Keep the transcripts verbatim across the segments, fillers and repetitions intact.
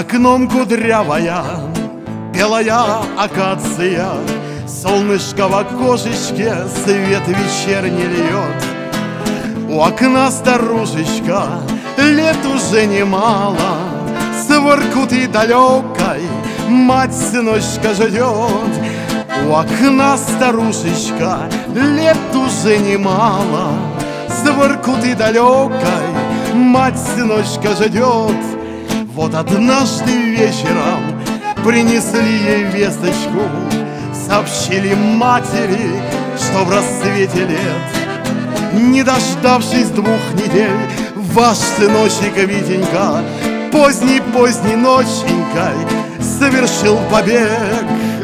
окном кудрявая белая акация, солнышко в окошечке свет вечерний льет. У окна старушечка, лет уже немало, с Воркуты далекой мать сыночка ждет. У окна старушечка, лет уже немало, с Воркуты далекой мать сыночка ждет. Вот однажды вечером принесли ей весточку, сообщили матери, что в рассвете лет, не дождавшись двух недель, ваш сыночек Витенька поздней-поздней ноченькой совершил побег.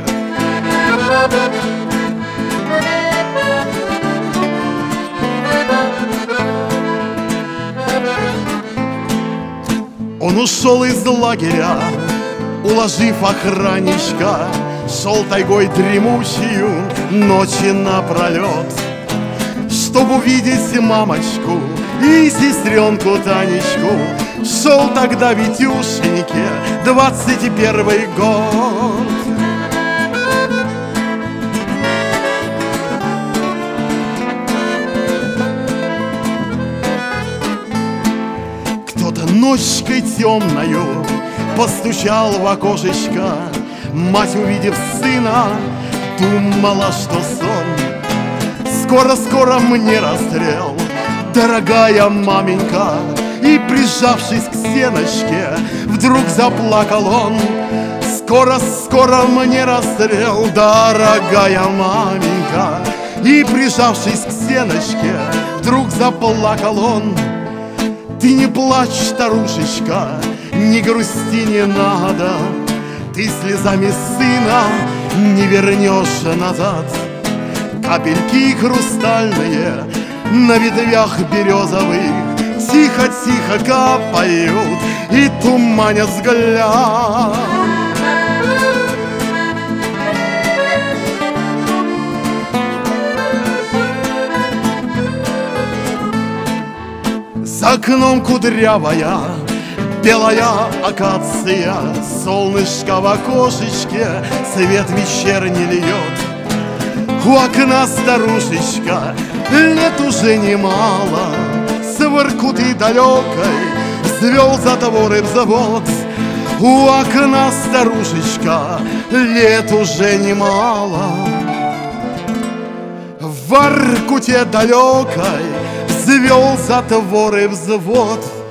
Он ушел из лагеря, уложив охранничка, шел тайгой дремучую ночи напролет, чтоб увидеть мамочку и сестренку Танечку. Шел тогда Витюшеньке двадцать первый год. Кто-то ночкой темною постучал в окошечко. Мать, увидев сына, думала, что сон. Скоро-скоро мне расстрел, дорогая маменька. И, прижавшись к стеночке, вдруг заплакал он. Скоро-скоро мне расстрел, дорогая маменька. И, прижавшись к стеночке, вдруг заплакал он. Ты не плачь, старушечка, не грусти не надо, ты слезами сына не вернешь назад. Капельки хрустальные на ветвях березовых тихо-тихо капают и туманят взгляд. За окном кудрявая белая акация, солнышко в окошечке свет вечерний льет. У окна старушечка, лет уже немало, с Воркуты далекой взвел затвор и взвод. У окна старушечка, лет уже немало, в Воркуте далекой взвел затвор и взвод.